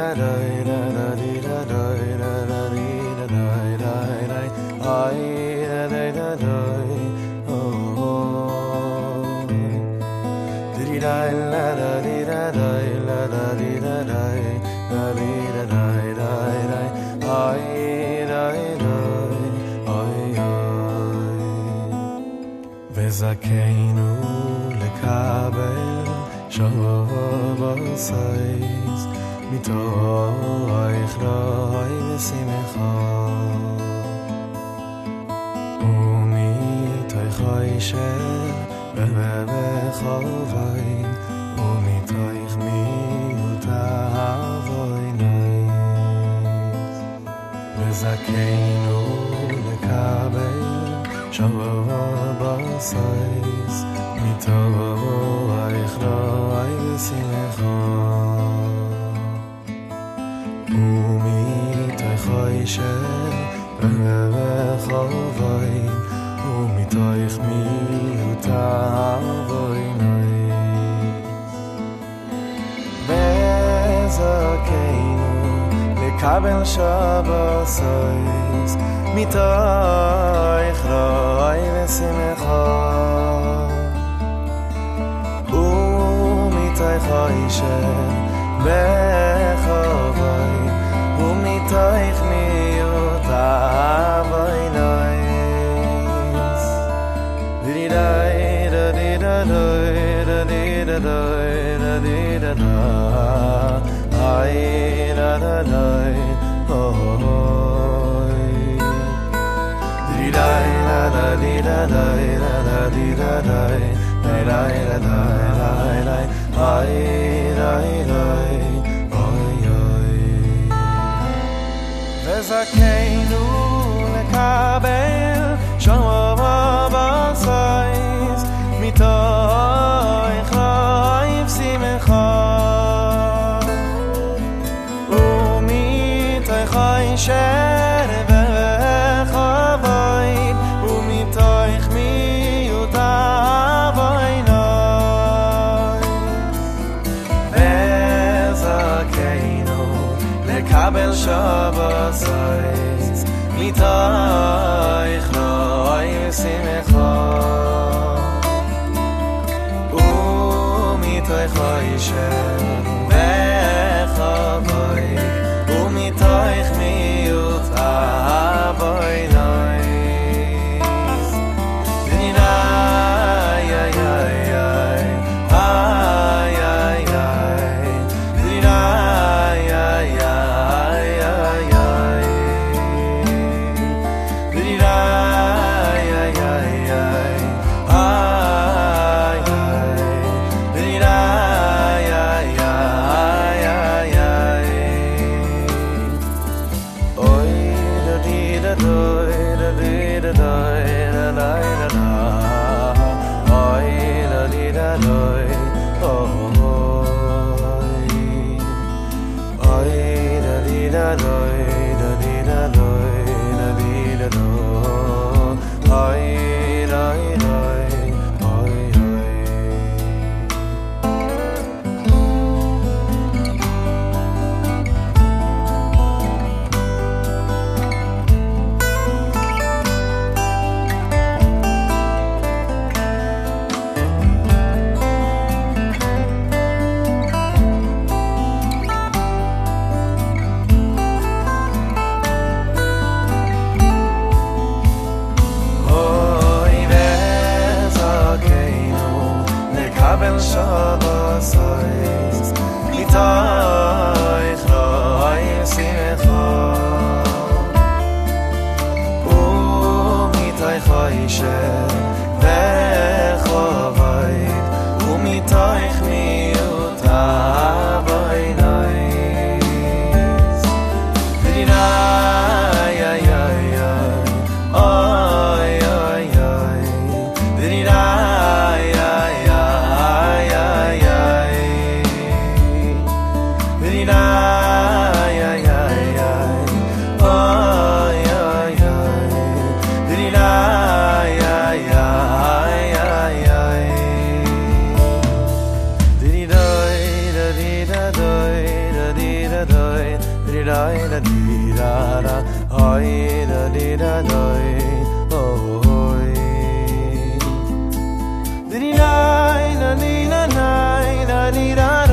וזכינו לקבל שבוסייס מתוך רוי ושמחה ומתוך ישר ובחווי ומתוך מיעוט אבוינייס וזכינו לקבל שבוסייס מתוך רוי ושמחה ומתוך ישר ובחווי ומתוך מיעוט אבוינייס וזכינו לקבל שבוסייס מתוך רוי ושמחה ומתוך ישר בחווי ומתוך מיעוט אבוינייס וזכינו לקבל שבוסייס מתוך רוי ושמחה ומתוך ישר בחווי ומתוך מיעוט אבוינייס וזכינו לקבל שבוסייס מתוך רוי ושמחה ומתוך ישר בחווי ומתוך מיעוט אבוינייס da doy di da da di da da hoy da di da doy hoy di da di da di da